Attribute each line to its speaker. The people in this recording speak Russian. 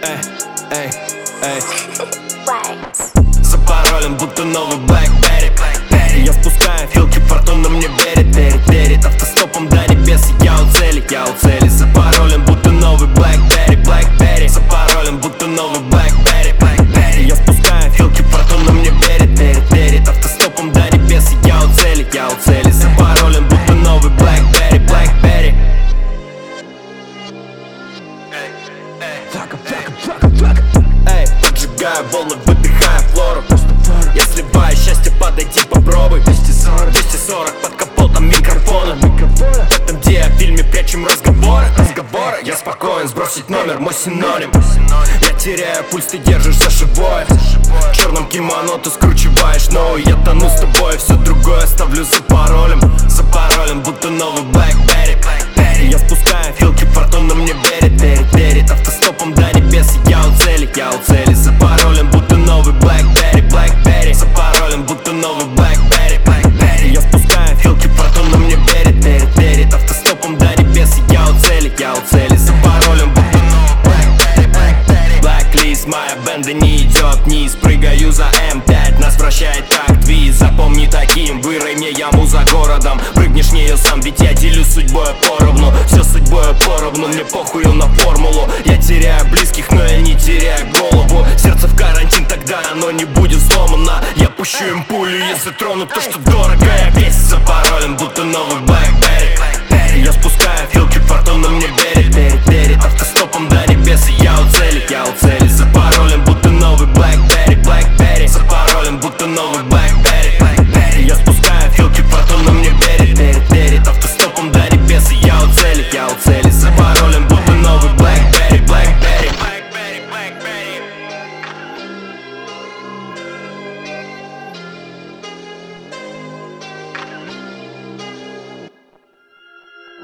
Speaker 1: эй, эй. За паролем будто новый BlackBerry. Я спускаю филки, фортуна мне верит. Автостопом до небес, и я у цели. За паролем будто новый BlackBerry. За паролем будто новый BlackBerry. Я спускаю филки, фортуна мне верит. Автостопом до небес, и я у цели. За паролем будто новый BlackBerry. Эй, поджигаю волны, выдыхаю флору. Я сливаю счастье, подойди, попробуй. 240 под капотом микрофона. В этом диафильме прячем разговоры. Я спокоен, сбросить номер, мой синоним. Я теряю пульс, ты держишься живое. В черном кимоно ты скручиваешь, но я тону с тобой. Все другое оставлю за паролем. За паролем будто новый BlackBerry. Я спускаю филки, фортуна мне верит. Автостопом до небес, и я у цели. За паролем будто новый BlackBerry. За паролем будто новый BlackBerry. Я спускаю филки, фортуна мне верит. Автостопом до небес, и я у цели. За паролем будто новый BlackBerry. Blacklist, моя бенда не идет вниз. Прыгаю за М5, нас вращает как твист. Запомни таким, вырой мне яму за городом. Прыгнешь в нее сам, ведь я делюсь судьбой поровну. Все судьбой поровну, мне похую на формулу. Я теряю близких, но я не теряю голову. Сердце в карантин, тогда оно не будет сломано. Я пущу им пулю, если тронут то, что дорого. Я